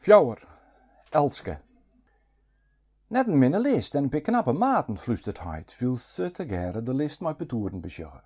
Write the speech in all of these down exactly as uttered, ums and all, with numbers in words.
Fjouwer, Elske. Net een minne list en een knappe maten fluistert heit, viel ze te gere de list met betoeren besjuggen.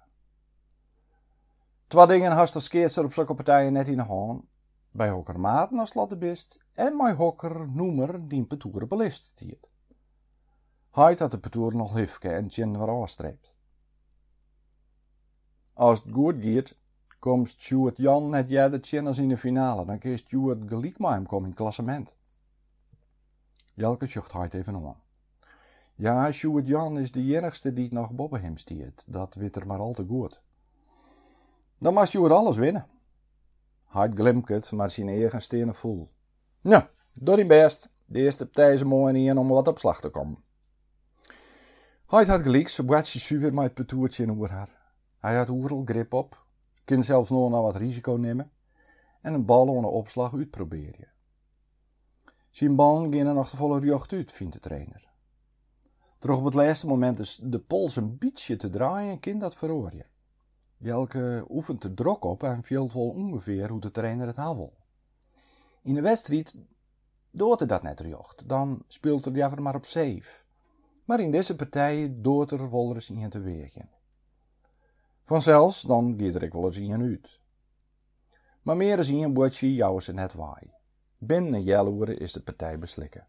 Twa dingen hast als keerster op zulke partijen net in de hand, bij hokker maten als latte bist en bij hokker noemer die een betoeren belist stiert. Heit had de betoeren nog hifke en tjen weer afstreept. Als het goed gaat, komt Stuart Jan net jeder tjenners in de finale, dan kun Stuart gelijk met hem komen in het klassement. Jelke zucht heit even om. Ja, Stuart Jan is de enigste die het nog boven hem stiert, dat weet er maar al te goed. Dan mag Stuart alles winnen. Heit glimket, maar zijn eigen stenen voel. Nou, doe die best. De eerste partij is mooi in om wat op slag te komen. Heit had gelijk, zo bwat ze zuiver met het petoertje in haar. Hij had oerl grip op, kan zelfs nog naar wat risico nemen en een bal onder opslag uitproberen. Zijn ballen gingen nog de volle rjocht uit, vindt de trainer. Terug op het laatste moment is de pols een beetje te draaien, kan dat verhoren. Jelke oefent er druk op en veelt wel ongeveer hoe de trainer het haal. In de wedstrijd doet hij dat net rjocht, dan speelt er die maar op safe. Maar in deze partij doet er wel eens in te wegen. Vanzelfs, dan gaat er ik wel eens in uit. Maar meer eens in een bootje jou ze net waai. Binnen een jelloeren is de partij beslikken.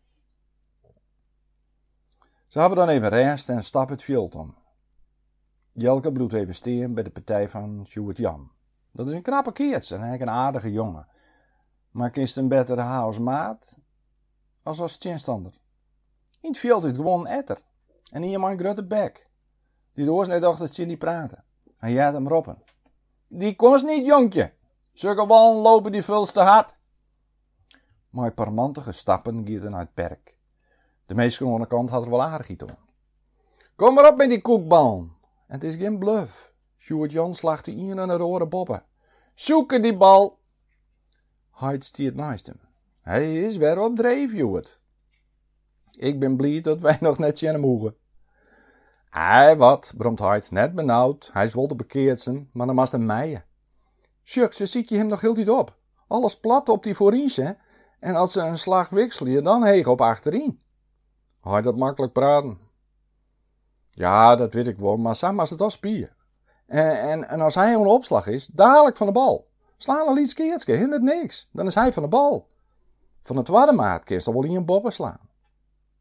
Ze hebben dan even rest en stappen het veld om. Jelke bloedt even steen bij de partij van Stuart Jan. Dat is een knappe keerts en eigenlijk een aardige jongen. Maar kiest een betere haals maat als als tjenstander. In het veld is het gewoon etter. En hier maar een grote bek. Die doors net dacht dat ze niet praten. Hij jaat hem roppen. Die konst niet, jonkje. Zulke ballen lopen die vuls te hard. Maar parmantige stappen gaat er naar het perk. De meeste aan de kant had er wel aardig toe. Kom maar op met die koekbal. En het is geen bluff. Stuart Jan slacht die in en de oren boppen. Zoeken die bal. Heit stiert naast hem. Hij is weer op dreef, Stuart. Ik ben blij dat wij nog net zien mogen. Ei, wat, bromt Heit, net benauwd. Hij is wel te bekeertsen, maar dan was het meien. Sjuck, ze ziet je hem nog heel niet op. Alles plat op die voorins, hè. En als ze een slag wisselen, dan heeg op achterin. Heit dat makkelijk praten. Ja, dat weet ik wel, maar samen als het al spieren. En, en, en als hij een opslag is, dadelijk van de bal. Slaan al iets keertje, hindert niks. Dan is hij van de bal. Van de tweede maat kun je wel in een bobben slaan.